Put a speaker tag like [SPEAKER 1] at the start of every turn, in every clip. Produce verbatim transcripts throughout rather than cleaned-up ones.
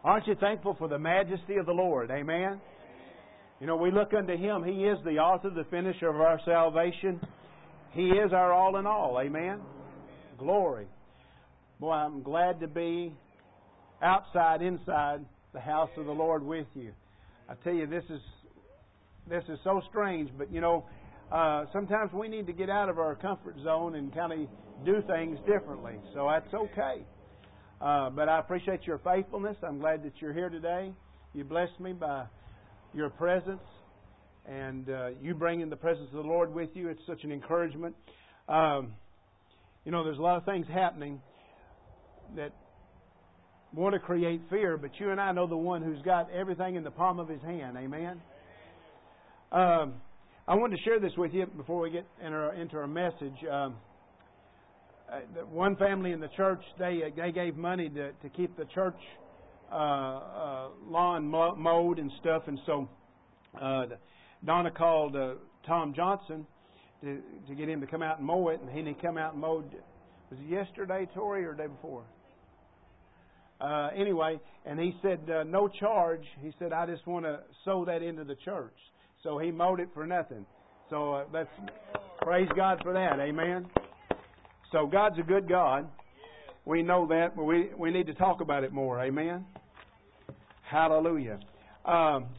[SPEAKER 1] Aren't you thankful for the majesty of the Lord? Amen? You know, we look unto Him. He is the author, the finisher of our salvation. He is our all in all. Amen? Glory. Boy, I'm glad to be outside, inside the house of the Lord with you. I tell you, this is this is so strange, but you know, uh, sometimes we need to get out of our comfort zone and kind of do things differently. So that's okay. Uh, but I appreciate your faithfulness. I'm glad that you're here today. You blessed me by your presence, and uh, you bringing the presence of the Lord with you. It's such an encouragement. Um, you know, there's a lot of things happening that want to create fear, but you and I know the one who's got everything in the palm of His hand. Amen? Um, I wanted to share this with you before we get enter, into our message. Um, uh, one family in the church, they uh, they gave money to, to keep the church uh, uh, lawn mowed and stuff, and so uh, Donna called uh, Tom Johnson to to get him to come out and mow it, and he come out and mowed. Was it yesterday, Tori, or the day before? Uh, anyway, and he said, uh, no charge. He said, I just want to sow that into the church. So he mowed it for nothing. So uh, that's praise God for that. Amen. So God's a good God. We know that, but we, we need to talk about it more. Amen. Hallelujah. Um,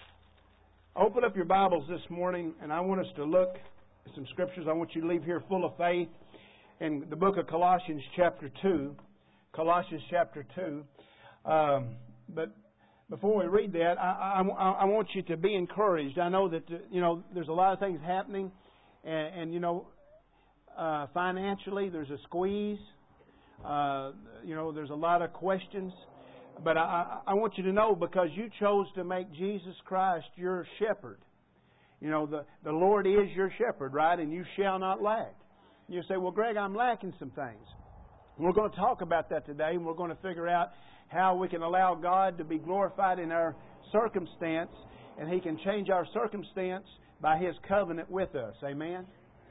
[SPEAKER 1] open up your Bibles this morning, and I want us to look at some scriptures. I want you to leave here full of faith. In the book of Colossians chapter two. Colossians chapter two. Um, but before we read that, I, I, I want you to be encouraged. I know that, you know, there's a lot of things happening. And, and you know, uh, financially, there's a squeeze. Uh, you know, there's a lot of questions. But I, I want you to know, because you chose to make Jesus Christ your shepherd. You know, the, the Lord is your shepherd, right? And you shall not lack. You say, well, Greg, I'm lacking some things. We're going to talk about that today, and we're going to figure out how we can allow God to be glorified in our circumstance, and He can change our circumstance by His covenant with us. Amen?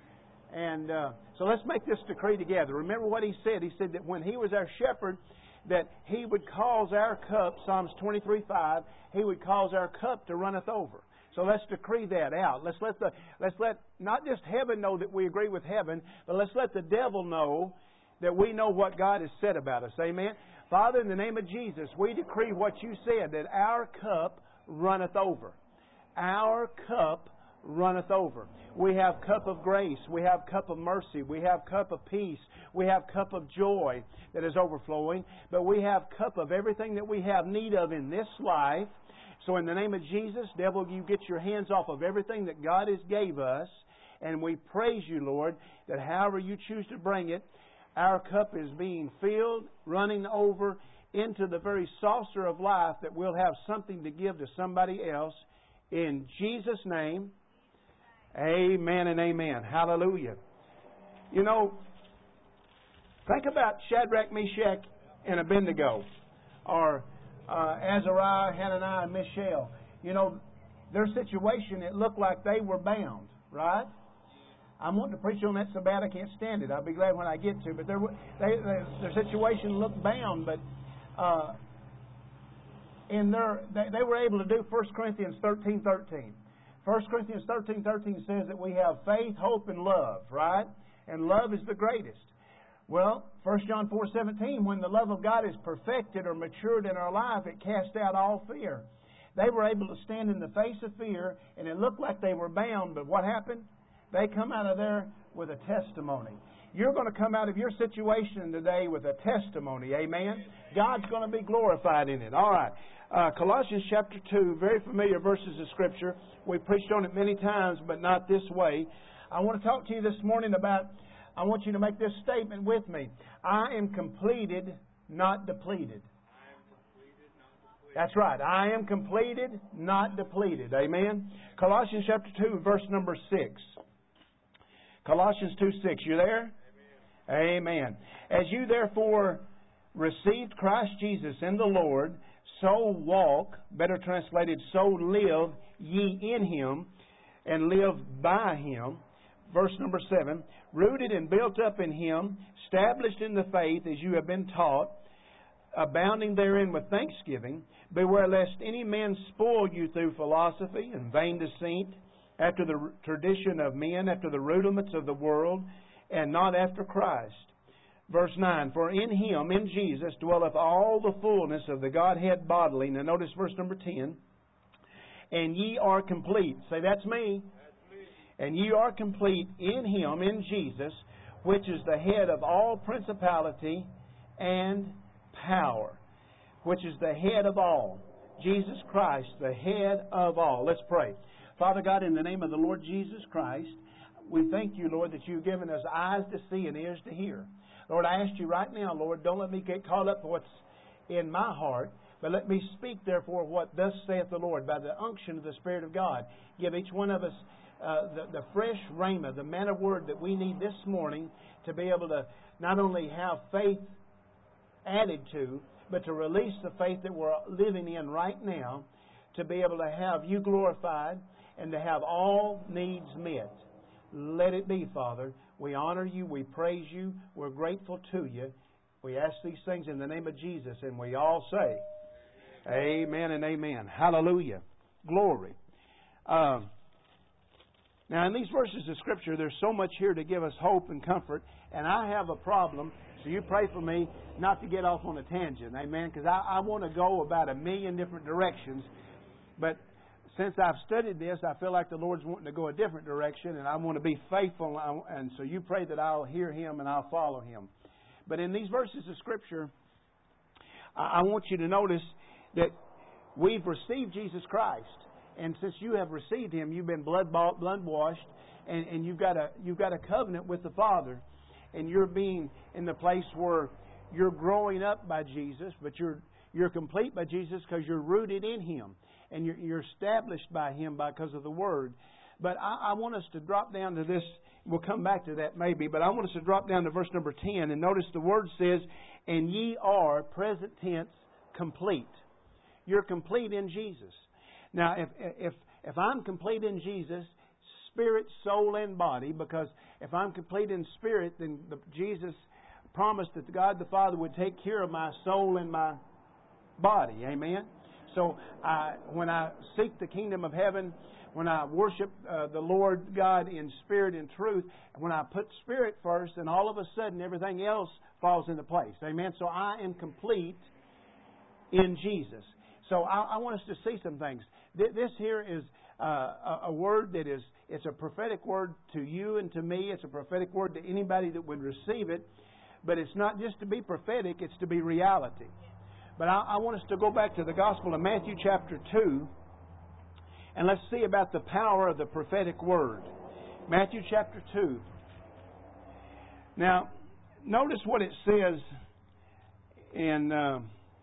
[SPEAKER 1] And uh, so let's make this decree together. Remember what He said. He said that when He was our shepherd, that He would cause our cup, Psalms twenty-three five, He would cause our cup to runneth over. So let's decree that out. Let's let the let's let not just heaven know that we agree with heaven, but let's let the devil know that we know what God has said about us. Amen? Father, in the name of Jesus, we decree what You said, that our cup runneth over. Our cup runneth over. We have cup of grace. We have cup of mercy. We have cup of peace. We have cup of joy that is overflowing. But we have cup of everything that we have need of in this life. So in the name of Jesus, devil, you get your hands off of everything that God has gave us. And we praise You, Lord, that however You choose to bring it, our cup is being filled, running over into the very saucer of life, that we'll have something to give to somebody else. In Jesus' name, amen and amen. Hallelujah. You know, think about Shadrach, Meshach, and Abednego, or uh, Azariah, Hananiah, and Mishael. You know, their situation, it looked like they were bound, right? I'm wanting to preach on that so bad I can't stand it. I'll be glad when I get to. But their they, they, their situation looked bound, but uh, in their they, they were able to do First Corinthians thirteen thirteen. First Corinthians thirteen thirteen says that we have faith, hope, and love, right? And love is the greatest. Well, First John four seventeen, when the love of God is perfected or matured in our life, it casts out all fear. They were able to stand in the face of fear, and it looked like they were bound, but what happened? They come out of there with a testimony. You're going to come out of your situation today with a testimony. Amen? God's going to be glorified in it. All right. Uh, Colossians chapter two, very familiar verses of Scripture. We preached on it many times, but not this way. I want to talk to you this morning about, I want you to make this statement with me. I am completed, not depleted. That's right. I am completed, not depleted. Amen? Colossians chapter two, verse number six. Colossians two six. You there? Amen. Amen. As you therefore received Christ Jesus in the Lord, so walk, better translated, so live ye in Him, and live by Him. Verse number seven. Rooted and built up in Him, established in the faith as you have been taught, abounding therein with thanksgiving. Beware lest any man spoil you through philosophy and vain deceit, after the tradition of men, after the rudiments of the world, and not after Christ. Verse nine, for in Him, in Jesus, dwelleth all the fullness of the Godhead bodily. Now notice verse number ten. And ye are complete. Say, that's me. That's me. And ye are complete in Him, in Jesus, which is the head of all principality and power. Which is the head of all. Jesus Christ, the head of all. Let's pray. Father God, in the name of the Lord Jesus Christ, we thank You, Lord, that You've given us eyes to see and ears to hear. Lord, I ask You right now, Lord, don't let me get caught up with what's in my heart, but let me speak, therefore, what thus saith the Lord, by the unction of the Spirit of God. Give each one of us uh, the, the fresh rhema, the manna word that we need this morning to be able to not only have faith added to, but to release the faith that we're living in right now, to be able to have You glorified and to have all needs met. Let it be, Father. We honor You. We praise You. We're grateful to You. We ask these things in the name of Jesus, and we all say, amen and amen. Hallelujah. Glory. Um, now, in these verses of Scripture, there's so much here to give us hope and comfort, and I have a problem, so you pray for me not to get off on a tangent, amen, because I, I want to go about a million different directions, but since I've studied this, I feel like the Lord's wanting to go a different direction, and I want to be faithful, and so you pray that I'll hear Him and I'll follow Him. But in these verses of Scripture, I want you to notice that we've received Jesus Christ, and since you have received Him, you've been blood bought, blood washed, and, and you've got a you've got a covenant with the Father, and you're being in the place where you're growing up by Jesus, but you're you're complete by Jesus because you're rooted in Him. And you're, you're established by Him because of the Word. But I, I want us to drop down to this. We'll come back to that maybe. But I want us to drop down to verse number ten. And notice the Word says, and ye are, present tense, complete. You're complete in Jesus. Now, if if if I'm complete in Jesus, spirit, soul, and body, because if I'm complete in spirit, then the, Jesus promised that God the Father would take care of my soul and my body. Amen? So I, when I seek the kingdom of heaven, when I worship uh, the Lord God in spirit and truth, when I put spirit first, then all of a sudden everything else falls into place. Amen? So I am complete in Jesus. So I, I want us to see some things. This here is uh, a, a word that is, it's a prophetic word to you and to me. It's a prophetic word to anybody that would receive it. But it's not just to be prophetic, it's to be reality. But I, I want us to go back to the Gospel of Matthew chapter two, and let's see about the power of the prophetic word. Matthew chapter two. Now, notice what it says in... Uh,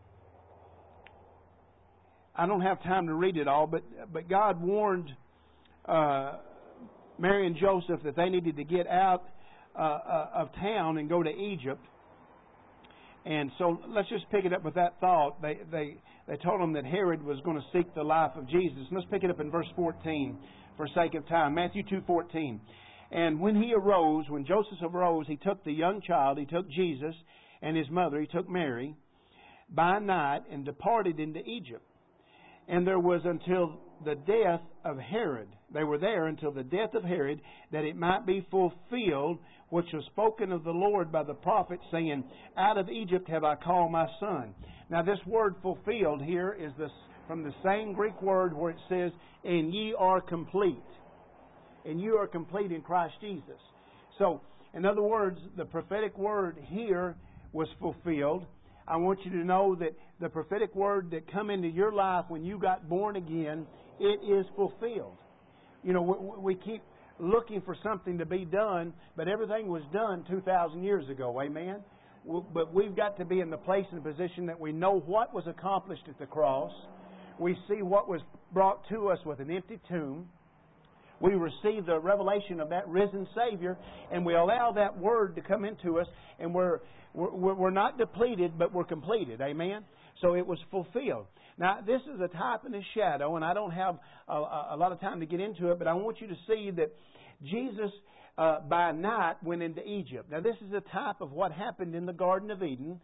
[SPEAKER 1] I don't have time to read it all, but but God warned uh, Mary and Joseph that they needed to get out uh, uh, of town and go to Egypt. And so let's just pick it up with that thought. They they they told them that Herod was going to seek the life of Jesus. And let's pick it up in verse fourteen for sake of time. Matthew two fourteen. And when he arose, when Joseph arose, he took the young child, he took Jesus and his mother, he took Mary, by night and departed into Egypt. And there was until the death of Herod. They were there until the death of Herod, that it might be fulfilled, which was spoken of the Lord by the prophet, saying, out of Egypt have I called my son. Now this word fulfilled here is this, from the same Greek word where it says, and ye are complete. And you are complete in Christ Jesus. So, in other words, the prophetic word here was fulfilled. I want you to know that the prophetic word that come into your life when you got born again, it is fulfilled. You know, we, we keep looking for something to be done, but everything was done two thousand years ago. Amen? But we've got to be in the place and position that we know what was accomplished at the cross. We see what was brought to us with an empty tomb. We receive the revelation of that risen Savior, and we allow that Word to come into us, and we're we're, we're not depleted, but we're completed. Amen? So it was fulfilled. Now, this is a type and a shadow, and I don't have a, a lot of time to get into it, but I want you to see that Jesus, uh, by night, went into Egypt. Now, this is a type of what happened in the Garden of Eden.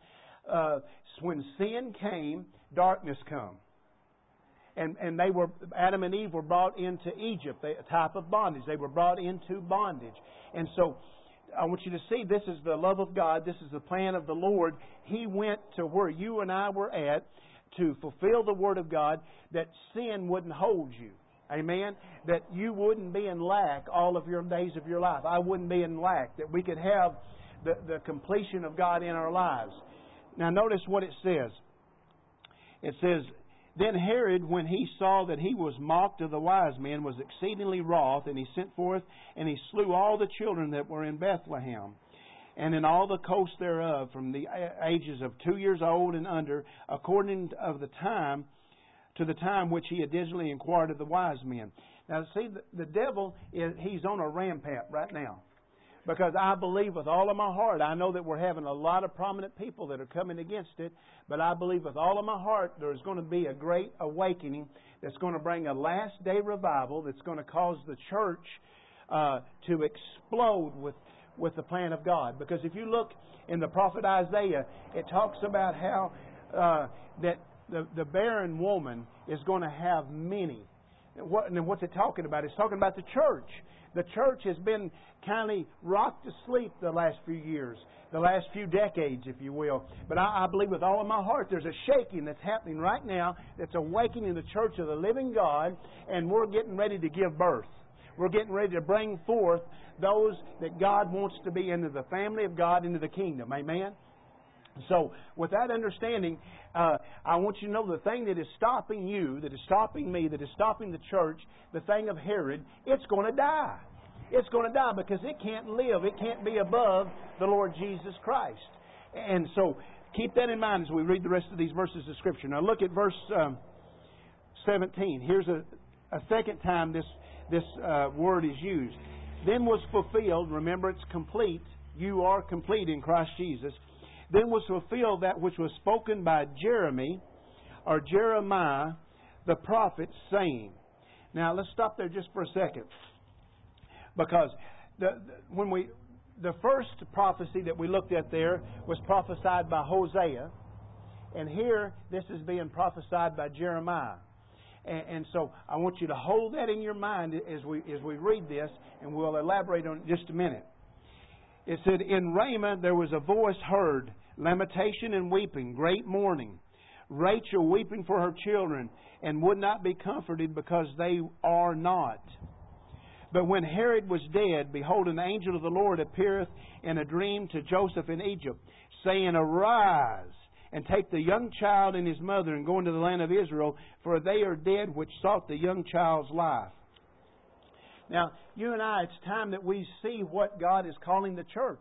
[SPEAKER 1] uh, when sin came, darkness come. And, and they were, Adam and Eve were brought into Egypt, a type of bondage. They were brought into bondage. And so, I want you to see, this is the love of God. This is the plan of the Lord. He went to where you and I were at to fulfill the Word of God, that sin wouldn't hold you. Amen? That you wouldn't be in lack all of your days of your life. I wouldn't be in lack. That we could have the, the completion of God in our lives. Now notice what it says. It says, Then Herod, when he saw that he was mocked of the wise men, was exceedingly wroth, and he sent forth, and he slew all the children that were in Bethlehem, and in all the coasts thereof, from the ages of two years old and under, according of the time to the time which he had diligently inquired of the wise men. Now, see, the, the devil is he's on a rampant right now. Because I believe with all of my heart, I know that we're having a lot of prominent people that are coming against it, but I believe with all of my heart there's going to be a great awakening that's going to bring a last day revival that's going to cause the church uh, to explode with, with the plan of God. Because if you look in the prophet Isaiah, it talks about how uh, that the, the barren woman is going to have many. What, and what's it talking about? It's talking about the church. The church has been kind of rocked to sleep the last few years, the last few decades, if you will. But I, I believe with all of my heart there's a shaking that's happening right now that's awakening the church of the living God, and we're getting ready to give birth. We're getting ready to bring forth those that God wants to be into the family of God, into the kingdom. Amen? So, with that understanding, uh, I want you to know the thing that is stopping you, that is stopping me, that is stopping the church, the thing of Herod, it's going to die. It's going to die because it can't live. It can't be above the Lord Jesus Christ. And so, keep that in mind as we read the rest of these verses of Scripture. Now, look at verse um, seventeen. Here's a, a second time this, this uh, word is used. Then was fulfilled, remember it's complete, you are complete in Christ Jesus. Then was fulfilled that which was spoken by Jeremy, or Jeremiah, the prophet, saying. Now, let's stop there just for a second. Because the, the, when we the first prophecy that we looked at there was prophesied by Hosea. And here, this is being prophesied by Jeremiah. And, and so, I want you to hold that in your mind as we as we read this, and we'll elaborate on it in just a minute. It said, In Ramah there was a voice heard, lamentation and weeping, great mourning. Rachel weeping for her children, and would not be comforted because they are not. But when Herod was dead, behold, an angel of the Lord appeareth in a dream to Joseph in Egypt, saying, Arise, and take the young child and his mother, and go into the land of Israel, for they are dead which sought the young child's life. Now, you and I, it's time that we see what God is calling the church.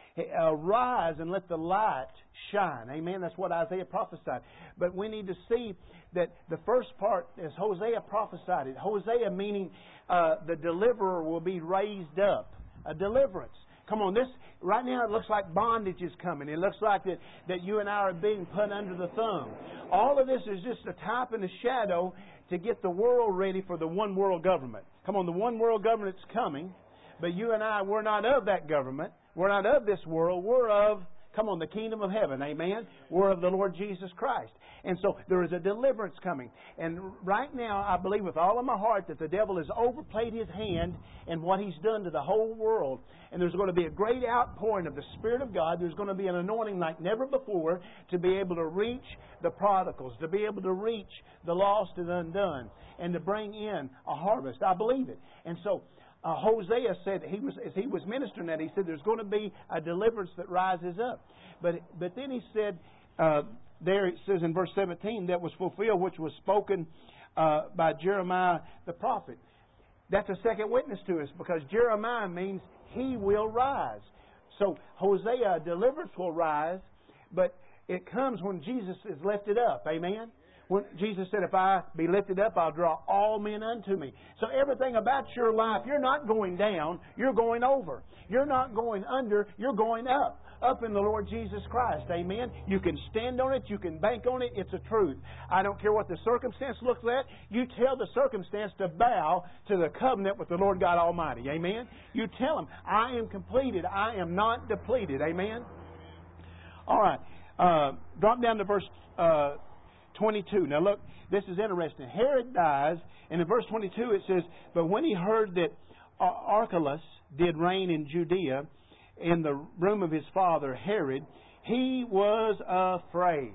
[SPEAKER 1] Arise and let the light shine. Amen. That's what Isaiah prophesied. But we need to see that the first part is Hosea prophesied it. Hosea meaning uh, the deliverer will be raised up. A deliverance. Come on, this right now it looks like bondage is coming. It looks like that, that you and I are being put under the thumb. All of this is just a type and a shadow to get the world ready for the one world government. Come on, the one world government's coming, but you and I, we're not of that government. We're not of this world. We're of, come on, the kingdom of heaven. Amen? We're of the Lord Jesus Christ. And so there is a deliverance coming. And right now, I believe with all of my heart that the devil has overplayed his hand in what he's done to the whole world. And there's going to be a great outpouring of the Spirit of God. There's going to be an anointing like never before to be able to reach the prodigals, to be able to reach the lost and undone, and to bring in a harvest. I believe it. And so Uh, Hosea said, he was as he was ministering that, he said there's going to be a deliverance that rises up. But but then he said, uh, there it says in verse seventeen, that was fulfilled which was spoken uh, by Jeremiah the prophet. That's a second witness to us, because Jeremiah means he will rise. So Hosea, deliverance will rise, but it comes when Jesus is lifted up. Amen? When Jesus said, if I be lifted up, I'll draw all men unto me. So everything about your life, you're not going down, you're going over. You're not going under, you're going up. Up in the Lord Jesus Christ. Amen? You can stand on it, you can bank on it, it's a truth. I don't care what the circumstance looks like, you tell the circumstance to bow to the covenant with the Lord God Almighty. Amen? You tell Him, I am completed, I am not depleted. Amen? All right. Uh, drop down to verse uh, twenty-two. Now look, this is interesting. Herod dies, and in verse twenty-two it says, "But when he heard that Archelaus did reign in Judea in the room of his father Herod, he was afraid."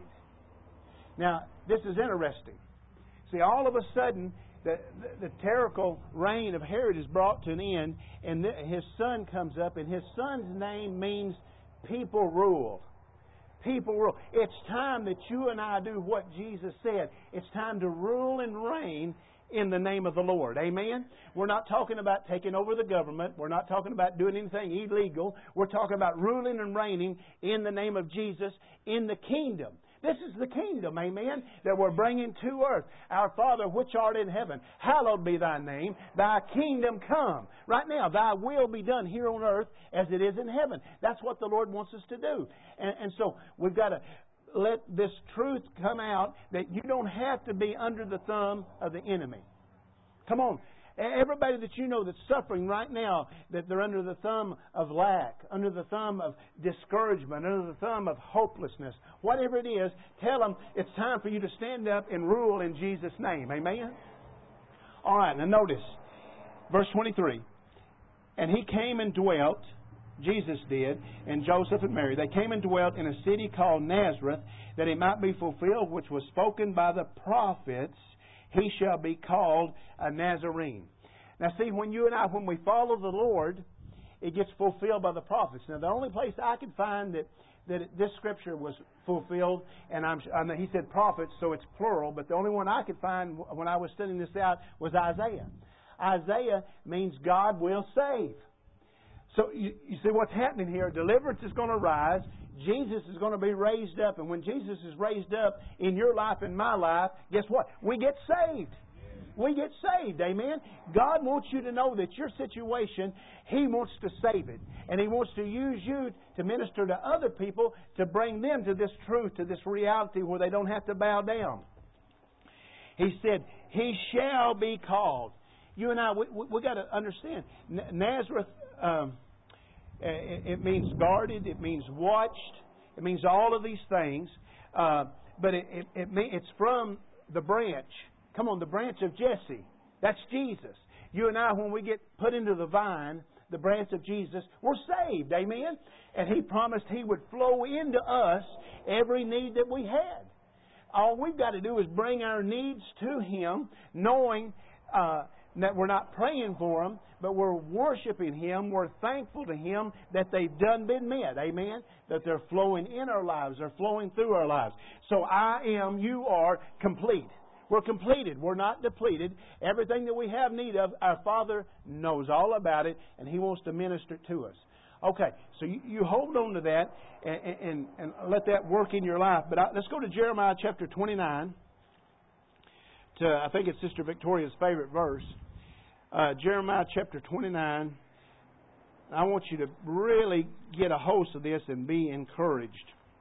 [SPEAKER 1] Now, this is interesting. See, all of a sudden, the, the, the tyrannical reign of Herod is brought to an end, and the, his son comes up, and his son's name means people rule. People rule. It's time that you and I do what Jesus said. It's time to rule and reign in the name of the Lord. Amen? We're not talking about taking over the government. We're not talking about doing anything illegal. We're talking about ruling and reigning in the name of Jesus in the kingdom. This is the kingdom, amen, that we're bringing to earth. Our Father, which art in heaven, hallowed be thy name. Thy kingdom come. Right now, thy will be done here on earth as it is in heaven. That's what the Lord wants us to do. And, and so we've got to let this truth come out that you don't have to be under the thumb of the enemy. Come on. Everybody that you know that's suffering right now, that they're under the thumb of lack, under the thumb of discouragement, under the thumb of hopelessness, whatever it is, tell them it's time for you to stand up and rule in Jesus' name. Amen? All right, now notice, verse twenty-three. "And he came and dwelt," Jesus did, and Joseph and Mary, "they came and dwelt in a city called Nazareth, that it might be fulfilled which was spoken by the prophets, he shall be called a Nazarene." Now see, when you and I, when we follow the Lord, it gets fulfilled by the prophets. Now the only place I could find that, that this scripture was fulfilled, and I'm, I know he said prophets, so it's plural, but the only one I could find when I was studying this out was Isaiah. Isaiah means God will save. So you, you see what's happening here. Deliverance is going to rise. Jesus is going to be raised up. And when Jesus is raised up in your life and my life, guess what? We get saved. We get saved. Amen? God wants you to know that your situation, He wants to save it. And He wants to use you to minister to other people to bring them to this truth, to this reality where they don't have to bow down. He said, "He shall be called." You and I, we, we, we got to understand. Nazareth, um, it, it means guarded. It means watched. It means all of these things. Uh, but it, it, it it's from the branch. Come on, the branch of Jesse. That's Jesus. You and I, when we get put into the vine, the branch of Jesus, we're saved. Amen? And He promised He would flow into us every need that we had. All we've got to do is bring our needs to Him, knowing uh, that we're not praying for them, but we're worshiping Him. We're thankful to Him that they've done been met. Amen? That they're flowing in our lives. They're flowing through our lives. So I am, you are complete. We're completed. We're not depleted. Everything that we have need of, our Father knows all about it, and He wants to minister to us. Okay, so you, you hold on to that and, and, and let that work in your life. But I, let's go to Jeremiah chapter twenty-nine. To, I think it's Sister Victoria's favorite verse. Uh, Jeremiah chapter twenty-nine. I want you to really get a hold of this and be encouraged.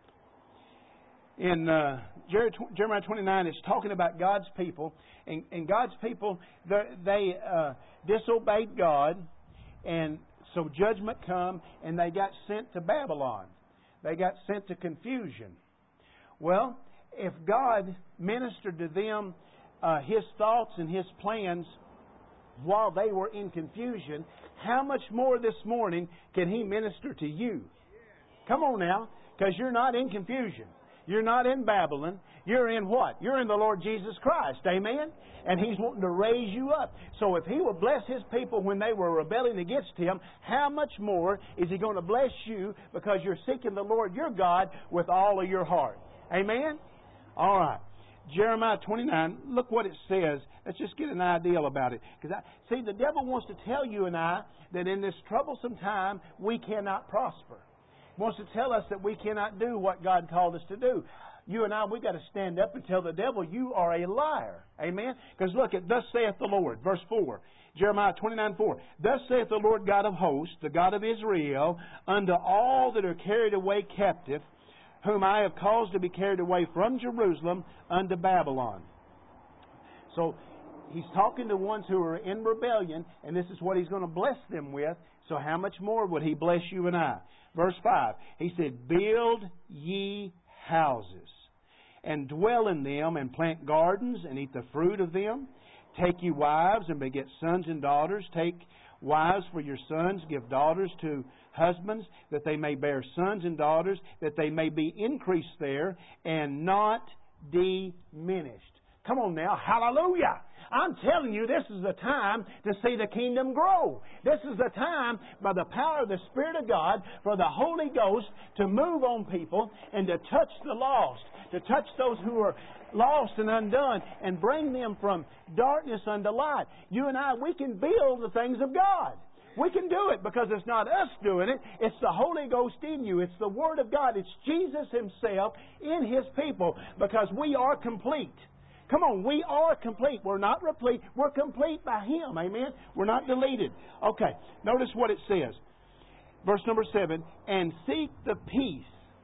[SPEAKER 1] In uh, Jeremiah twenty-nine, it's talking about God's people. And, and God's people, they uh, disobeyed God. And so judgment come, and they got sent to Babylon. They got sent to confusion. Well, if God ministered to them uh, His thoughts and His plans while they were in confusion, how much more this morning can He minister to you? Come on now, because you're not in confusion. You're not in Babylon. You're in what? You're in the Lord Jesus Christ. Amen? And He's wanting to raise you up. So if He will bless His people when they were rebelling against Him, how much more is He going to bless you because you're seeking the Lord your God with all of your heart? Amen? All right. Jeremiah twenty-nine, look what it says. Let's just get an idea about it. Because I, see, the devil wants to tell you and I that in this troublesome time we cannot prosper. He wants to tell us that we cannot do what God called us to do. You and I, we've got to stand up and tell the devil, you are a liar. Amen? Because look at, thus saith the Lord, verse four. Jeremiah twenty-nine four. Thus saith the Lord God of hosts, the God of Israel, unto all that are carried away captive, whom I have caused to be carried away from Jerusalem unto Babylon. So He's talking to ones who are in rebellion, and this is what He's going to bless them with. So how much more would He bless you and I? Verse five, He said, build ye houses, and dwell in them, and plant gardens, and eat the fruit of them. Take ye wives, and beget sons and daughters. Take wives for your sons, give daughters to husbands, that they may bear sons and daughters, that they may be increased there, and not diminished. Come on now, hallelujah! I'm telling you, this is the time to see the kingdom grow. This is the time, by the power of the Spirit of God, for the Holy Ghost to move on people and to touch the lost, to touch those who are lost and undone, and bring them from darkness unto light. You and I, we can build the things of God. We can do it because it's not us doing it. It's the Holy Ghost in you. It's the Word of God. It's Jesus Himself in His people, because we are complete. Come on, we are complete. We're not replete. We're complete by Him. Amen? We're not deleted. Okay, notice what it says. Verse number seven, and seek the peace.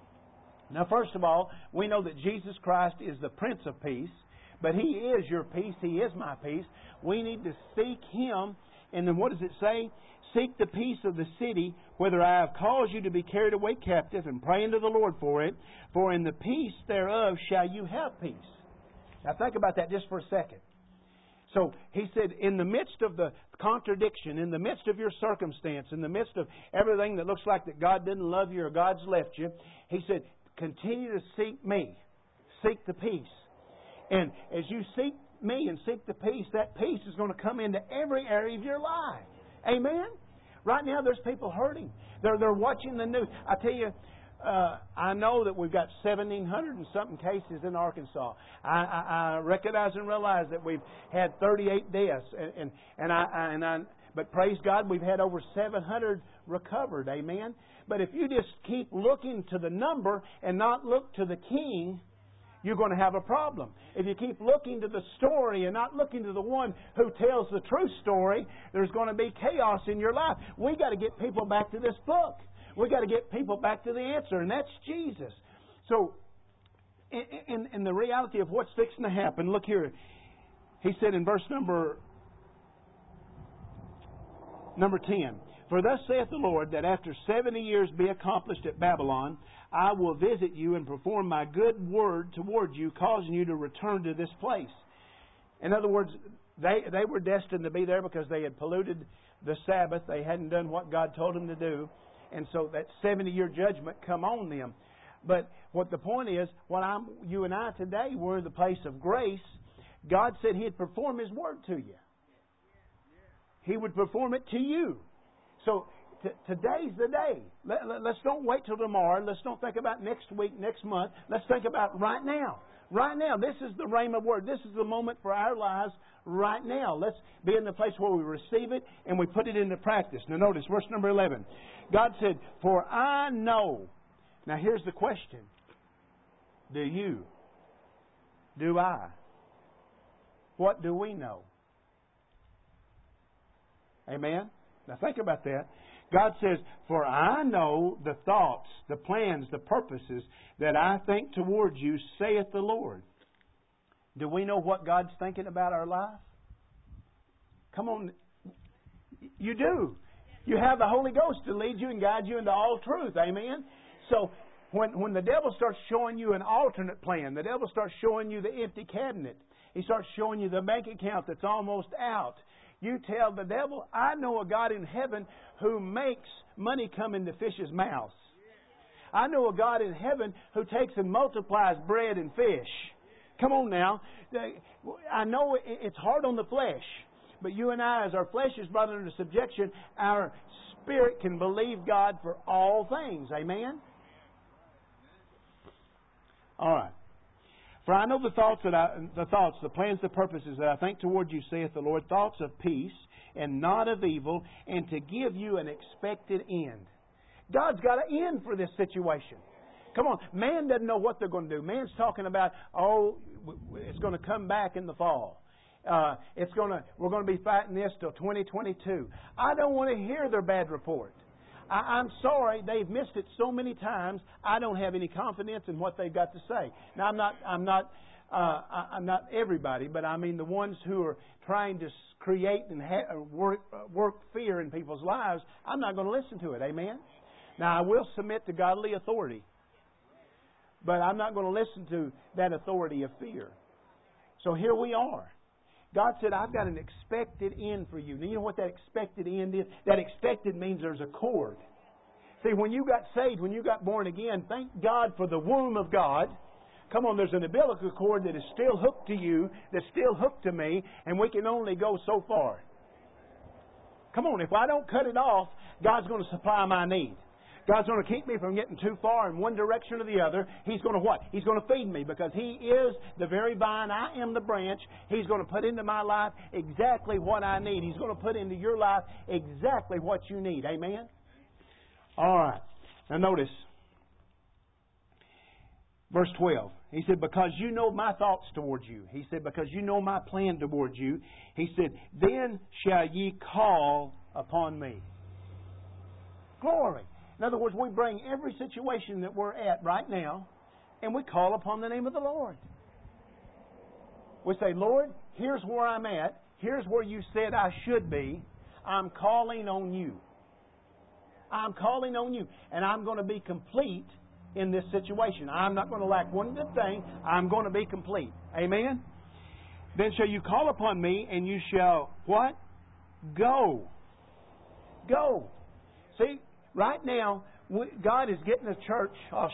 [SPEAKER 1] Now, first of all, we know that Jesus Christ is the Prince of Peace, but He is your peace. He is my peace. We need to seek Him. And then what does it say? Seek the peace of the city, whether I have caused you to be carried away captive, and pray unto the Lord for it. For in the peace thereof shall you have peace. Now think about that just for a second. So he said, in the midst of the contradiction, in the midst of your circumstance, in the midst of everything that looks like that God didn't love you or God's left you, He said, continue to seek me. Seek the peace. And as you seek me and seek the peace, that peace is going to come into every area of your life. Amen? Right now there's people hurting. They're, they're watching the news. I tell you, Uh, I know that we've got seventeen hundred and something cases in Arkansas. I, I, I recognize and realize that we've had thirty-eight deaths, and and, and I, I and I. But praise God, we've had over seven hundred recovered. Amen. But if you just keep looking to the number and not look to the King, you're going to have a problem. If you keep looking to the story and not looking to the one who tells the true story, there's going to be chaos in your life. We got to get people back to this book. We've got to get people back to the answer, and that's Jesus. So, in, in, in the reality of what's fixing to happen, look here. He said in verse number number ten, for thus saith the Lord, that after seventy years be accomplished at Babylon, I will visit you and perform my good word toward you, causing you to return to this place. In other words, they, they were destined to be there because they had polluted the Sabbath. They hadn't done what God told them to do. And so that seventy-year judgment come on them. But what the point is, when I'm, you and I today, we're in the place of grace. God said He'd perform His word to you. He would perform it to you. So t- today's the day. Let, let, let's don't wait till tomorrow. Let's don't think about next week, next month. Let's think about right now. Right now. This is the rhema word. This is the moment for our lives right now. Let's be in the place where we receive it and we put it into practice. Now notice, verse number eleven. God said, for I know. Now here's the question. Do you? Do I? What do we know? Amen? Now think about that. God says, for I know the thoughts, the plans, the purposes that I think towards you, saith the Lord. Do we know what God's thinking about our life? Come on. You do. You have the Holy Ghost to lead you and guide you into all truth. Amen? So when, when the devil starts showing you an alternate plan, the devil starts showing you the empty cabinet, he starts showing you the bank account that's almost out, you tell the devil, I know a God in heaven who makes money come into fish's mouths. I know a God in heaven who takes and multiplies bread and fish. Come on now. I know it's hard on the flesh, but you and I, as our flesh is brought under subjection, our spirit can believe God for all things. Amen? All right. For I know the thoughts that I, the thoughts, the plans, the purposes that I think toward you, saith the Lord, thoughts of peace and not of evil, and to give you an expected end. God's got an end for this situation. Come on, man doesn't know what they're going to do. Man's talking about, oh, it's going to come back in the fall. Uh, it's going to, we're going to be fighting this till twenty twenty-two. I don't want to hear their bad report. I, I'm sorry, they've missed it so many times. I don't have any confidence in what they've got to say. Now, I'm not, I'm not, uh, I, I'm not everybody, but I mean the ones who are trying to create and ha- work, work fear in people's lives. I'm not going to listen to it. Amen. Now, I will submit to godly authority. But I'm not going to listen to that authority of fear. So here we are. God said, I've got an expected end for you. Now, you know what that expected end is? That expected means there's a cord. See, when you got saved, when you got born again, thank God for the womb of God. Come on, there's an umbilical cord that is still hooked to you, that's still hooked to me, and we can only go so far. Come on, if I don't cut it off, God's going to supply my need. God's going to keep me from getting too far in one direction or the other. He's going to what? He's going to feed me because He is the very vine. I am the branch. He's going to put into my life exactly what I need. He's going to put into your life exactly what you need. Amen? All right. Now notice, verse twelve. He said, because you know my thoughts towards you. He said, because you know my plan towards you. He said, then shall ye call upon me. Glory. In other words, we bring every situation that we're at right now and we call upon the name of the Lord. We say, Lord, here's where I'm at. Here's where you said I should be. I'm calling on you. I'm calling on you. And I'm going to be complete in this situation. I'm not going to lack one good thing. I'm going to be complete. Amen? Then shall you call upon me and you shall, what? Go. Go. See? Right now, God is getting the church. God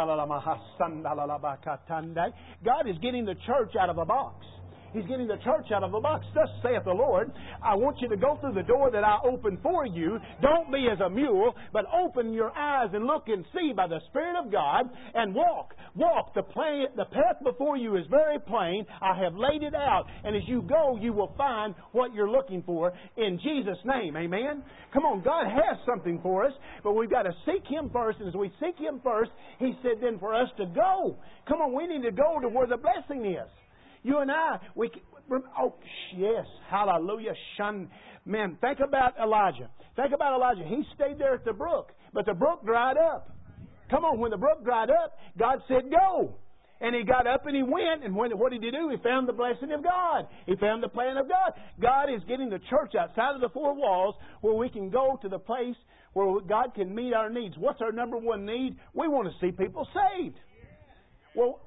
[SPEAKER 1] is getting the church out of a box. He's getting the church out of a box. Thus saith the Lord, I want you to go through the door that I open for you. Don't be as a mule, but open your eyes and look and see by the Spirit of God and walk. Walk. The, plan, the path before you is very plain. I have laid it out. And as you go, you will find what you're looking for in Jesus' name. Amen? Come on, God has something for us, but we've got to seek Him first. And as we seek Him first, He said then for us to go. Come on, we need to go to where the blessing is. You and I, we oh yes, hallelujah, shun. Man, think about Elijah. Think about Elijah. He stayed there at the brook, but the brook dried up. Come on, when the brook dried up, God said go. And he got up and he went, and when, what did he do? He found the blessing of God. He found the plan of God. God is getting the church outside of the four walls where we can go to the place where God can meet our needs. What's our number one need? We want to see people saved. Well,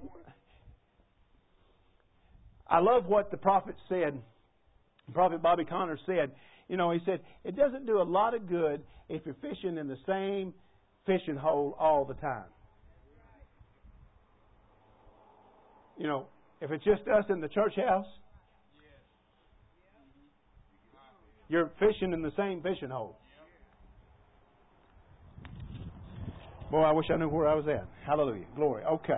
[SPEAKER 1] I love what the prophet said. Prophet Bobby Conner said, you know, he said, it doesn't do a lot of good if you're fishing in the same fishing hole all the time. You know, if it's just us in the church house, you're fishing in the same fishing hole. Boy, I wish I knew where I was at. Hallelujah. Glory. Okay.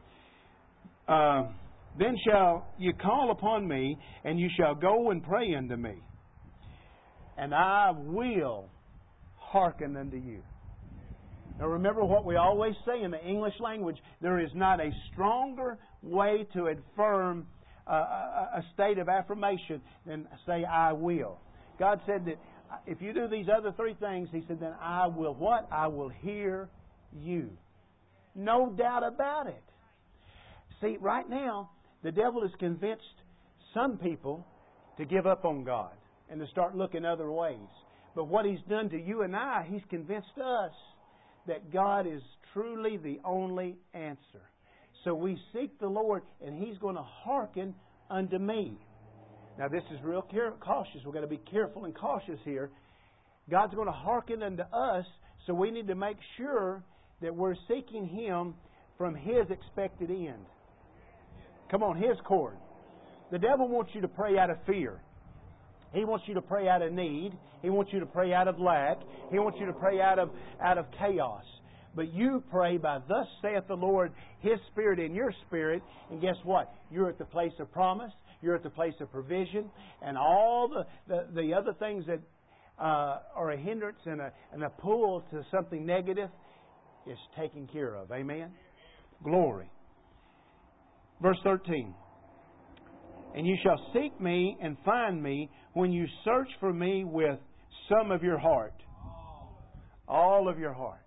[SPEAKER 1] Um... Then shall you call upon me, and you shall go and pray unto me, and I will hearken unto you. Now remember what we always say in the English language, there is not a stronger way to affirm uh, a state of affirmation than say, I will. God said that if you do these other three things, He said, then I will what? I will hear you. No doubt about it. See, right now, the devil has convinced some people to give up on God and to start looking other ways. But what He's done to you and I, He's convinced us that God is truly the only answer. So we seek the Lord, and He's going to hearken unto me. Now this is real cautious. We've got to be careful and cautious here. God's going to hearken unto us, so we need to make sure that we're seeking Him from His expected end. Come on, His cord. The devil wants you to pray out of fear. He wants you to pray out of need. He wants you to pray out of lack. He wants you to pray out of, out of chaos. But you pray by thus saith the Lord, His Spirit in your spirit. And guess what? You're at the place of promise. You're at the place of provision. And all the, the, the other things that uh, are a hindrance and a, and a pull to something negative is taken care of. Amen? Glory. Verse thirteen. And you shall seek me and find me when you search for me with some of your heart. All of your heart.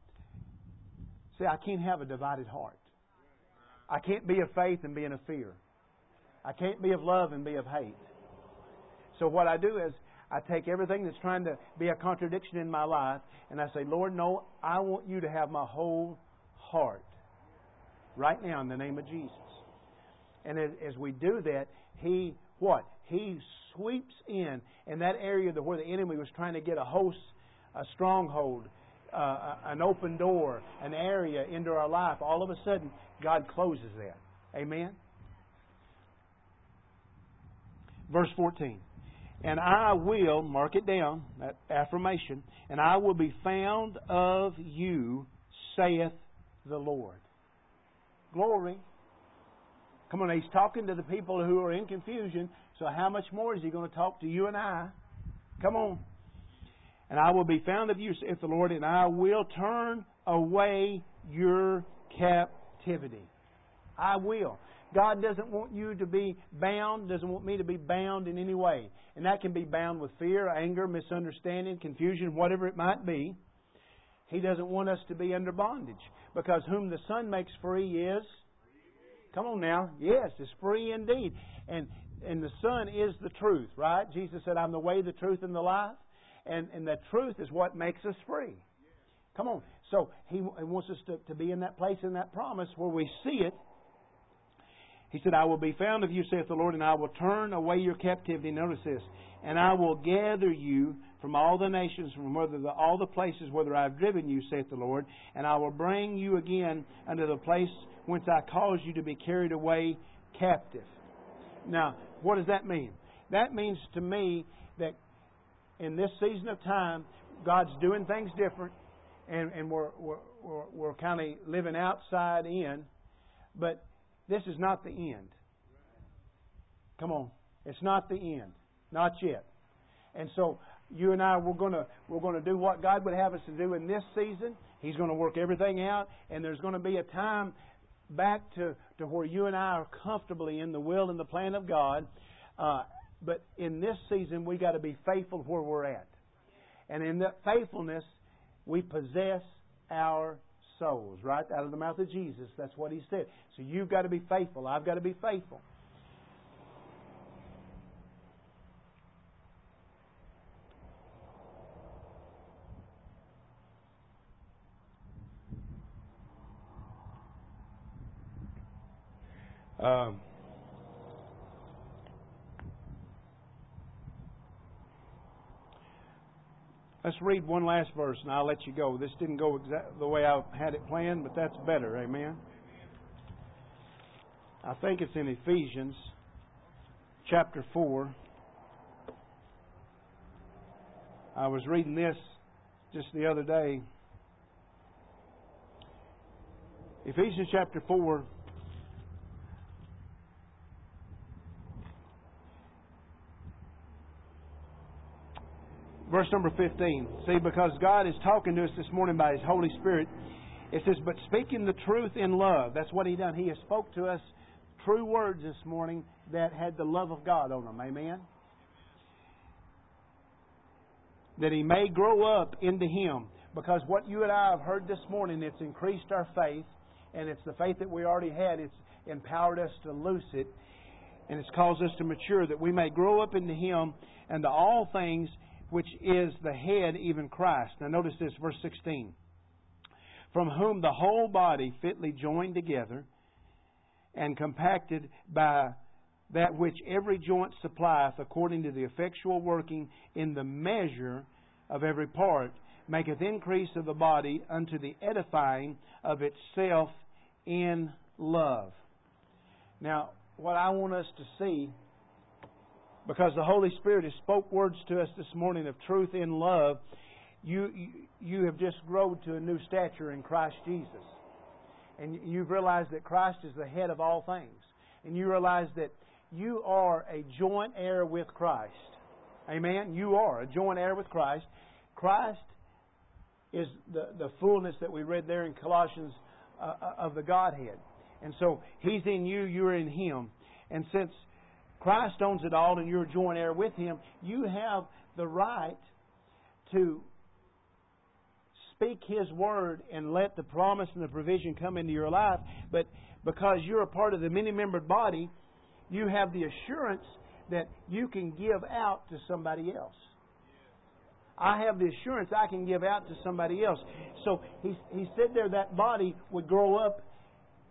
[SPEAKER 1] See, I can't have a divided heart. I can't be of faith and be in a fear. I can't be of love and be of hate. So what I do is I take everything that's trying to be a contradiction in my life and I say, Lord, no, I want you to have my whole heart. right now in the name of Jesus. And as, as we do that, He, what? He sweeps in, in that area where the enemy was trying to get a host, a stronghold, uh, an open door, an area into our life. All of a sudden, God closes that. Amen? Verse fourteen. And I will, mark it down, that affirmation, and I will be found of you, saith the Lord. Glory. Come on, He's talking to the people who are in confusion, so how much more is He going to talk to you and I? Come on. And I will be found of you, saith the Lord, and I will turn away your captivity. I will. God doesn't want you to be bound, doesn't want me to be bound in any way. And that can be bound with fear, anger, misunderstanding, confusion, whatever it might be. He doesn't want us to be under bondage. Because whom the Son makes free is... Come on now. Yes, it's free indeed. And and the Son is the truth, right? Jesus said, I'm the way, the truth, and the life. And, and the truth is what makes us free. Come on. So He wants us to, to be in that place, in that promise, where we see it. He said, I will be found of you, saith the Lord, and I will turn away your captivity. Notice this. And I will gather you from all the nations, from whether the, all the places whither I have driven you, saith the Lord, and I will bring you again unto the place whence I caused you to be carried away captive. Now, what does that mean? That means to me that in this season of time, God's doing things different, and, and we're, we're, we're, we're kind of living outside in, but this is not the end. Come on. It's not the end. Not yet. And so you and I, we're going to we're going to do what God would have us to do in this season. He's going to work everything out, and there's going to be a time back to, to where you and I are comfortably in the will and the plan of God. Uh, but in this season, we got to be faithful where we're at. And in that faithfulness, we possess our souls, right? Out of the mouth of Jesus. That's what He said. So you've got to be faithful. I've got to be faithful. Um, let's read one last verse and I'll let you go. This didn't go exactly the way I had it planned, but that's better. Amen. I think it's in Ephesians chapter four. I was reading this just the other day. Ephesians chapter four. Verse number fifteen. See, because God is talking to us this morning by His Holy Spirit, it says, but speaking the truth in love. That's what He done. He has spoke to us true words this morning that had the love of God on them. Amen? That He may grow up into Him. Because what you and I have heard this morning, it's increased our faith. And it's the faith that we already had. It's empowered us to loose it. And it's caused us to mature, that we may grow up into Him and to all things which is the head, even Christ. Now notice this, verse sixteen. From whom the whole body fitly joined together and compacted by that which every joint supplieth, according to the effectual working in the measure of every part, maketh increase of the body unto the edifying of itself in love. Now, what I want us to see, because the Holy Spirit has spoke words to us this morning of truth in love, you, you you have just grown to a new stature in Christ Jesus. And you've realized that Christ is the head of all things. And you realize that you are a joint heir with Christ. Amen? You are a joint heir with Christ. Christ is the, the fullness that we read there in Colossians uh, of the Godhead. And so He's in you, you're in Him. And since Christ owns it all and you're a joint heir with Him, you have the right to speak His Word and let the promise and the provision come into your life. But because you're a part of the many-membered body, you have the assurance that you can give out to somebody else. I have the assurance I can give out to somebody else. So He, he said there that body would grow up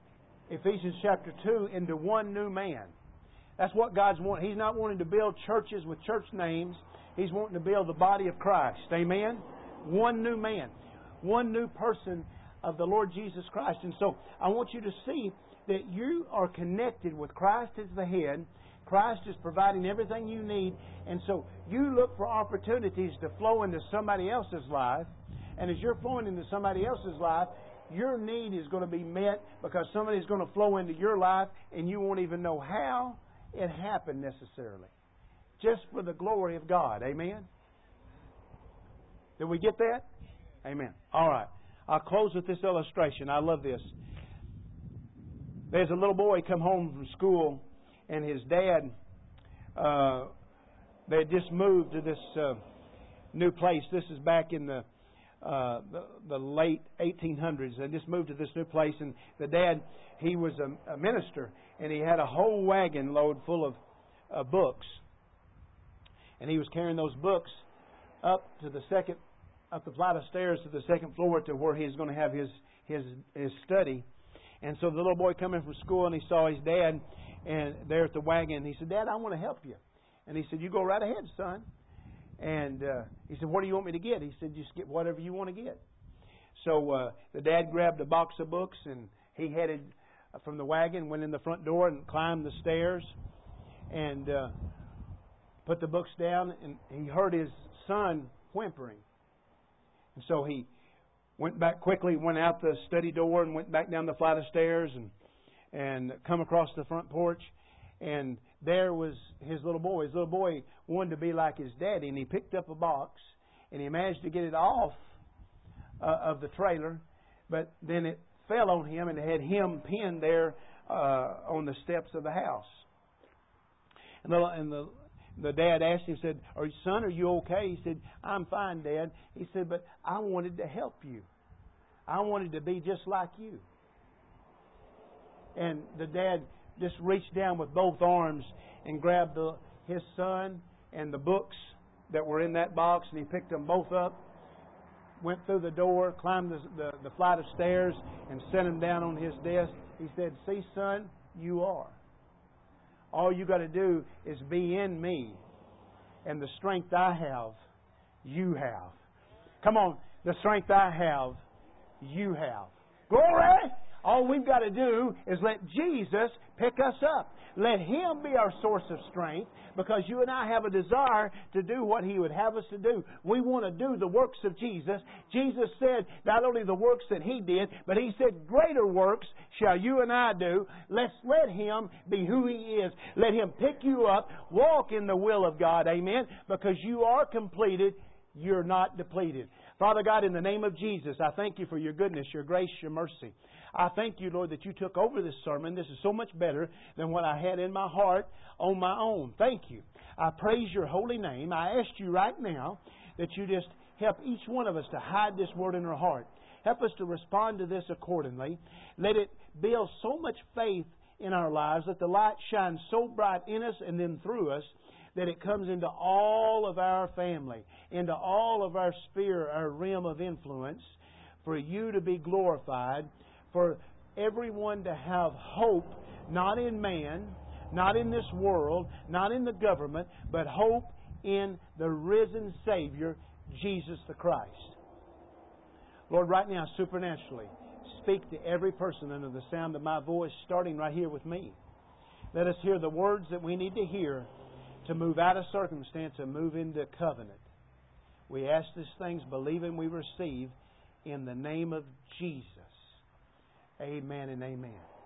[SPEAKER 1] Ephesians chapter two, into one new man. That's what God's wanting. He's not wanting to build churches with church names. He's wanting to build the body of Christ. Amen? One new man. One new person of the Lord Jesus Christ. And so I want you to see that you are connected with Christ as the head. Christ is providing everything you need. And so you look for opportunities to flow into somebody else's life. And as you're flowing into somebody else's life, your need is going to be met because somebody's going to flow into your life and you won't even know how it happened necessarily. Just for the glory of God. Amen? Did we get that? Amen. All right. I'll close with this illustration. I love this. There's a little boy come home from school, and his dad, uh, they had just moved to this uh, new place. This is back in the, uh, the the late eighteen hundreds. They just moved to this new place, and the dad, he was a, a minister, and he had a whole wagon load full of uh, books. And he was carrying those books up to the second, up the flight of stairs to the second floor to where he's going to have his his his study. And so the little boy coming from school, and he saw his dad and there at the wagon. He said, "Dad, I want to help you." And he said, "You go right ahead, son." And uh, he said, "What do you want me to get?" He said, "Just get whatever you want to get." So uh, the dad grabbed a box of books, and he headed from the wagon, went in the front door, and climbed the stairs, and uh, put the books down. And he heard his son whimpering. And so he went back quickly, went out the study door, and went back down the flight of stairs, and and come across the front porch. And there was his little boy. His little boy wanted to be like his daddy, and he picked up a box, and he managed to get it off uh, of the trailer, but then it fell on him, and it had him pinned there uh, on the steps of the house. And the, and the the dad asked him, said, "Are you, son, are you okay?" He said, "I'm fine, Dad." He said, "But I wanted to help you. I wanted to be just like you." And the dad just reached down with both arms and grabbed the, his son and the books that were in that box, and he picked them both up, went through the door, climbed the, the, the flight of stairs, and set them down on his desk. He said, "See, son, you are. All you got to do is be in me, and the strength I have, you have." Come on, the strength I have, you have. Glory! All we've got to do is let Jesus pick us up. Let Him be our source of strength, because you and I have a desire to do what He would have us to do. We want to do the works of Jesus. Jesus said not only the works that He did, but He said, "Greater works shall you and I do." Let's let Him be who He is. Let Him pick you up. Walk in the will of God. Amen. Because you are completed. You're not depleted. Father God, in the name of Jesus, I thank You for Your goodness, Your grace, Your mercy. I thank You, Lord, that You took over this sermon. This is so much better than what I had in my heart on my own. Thank You. I praise Your holy name. I ask You right now that You just help each one of us to hide this word in our heart. Help us to respond to this accordingly. Let it build so much faith in our lives. Let the light shine so bright in us and then through us that it comes into all of our family, into all of our sphere, our realm of influence, for You to be glorified, for everyone to have hope, not in man, not in this world, not in the government, but hope in the risen Savior, Jesus the Christ. Lord, right now, supernaturally, speak to every person under the sound of my voice, starting right here with me. Let us hear the words that we need to hear to move out of circumstance and move into covenant. We ask these things, believing we receive, in the name of Jesus. Amen and amen.